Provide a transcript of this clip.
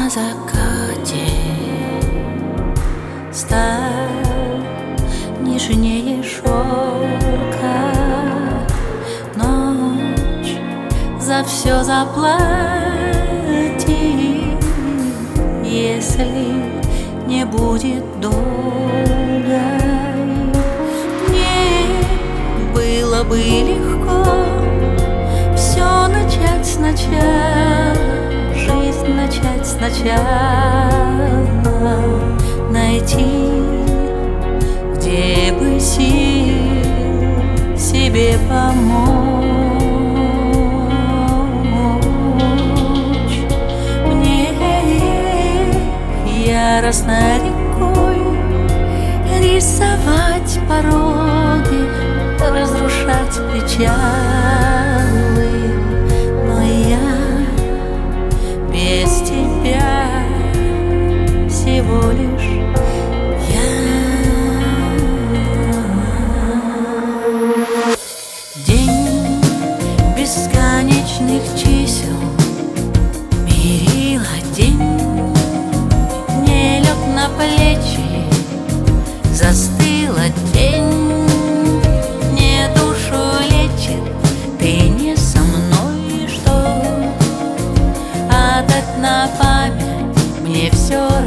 на закате стал нежнее шелка. Ночь за все заплатит, если не будет долгой. Мне было бы легко все начать сначала, жизнь начать сначала, найти, где бы сил себе помочь. Мне яростной рекой рисовать пороги, разрушать печалы, но я без тебя всего лишь я. День бесконечных чисел, мерила день, мне лег на плечи, застыла тень. Мне душу лечит, ты не со мной, что отдать на память мне все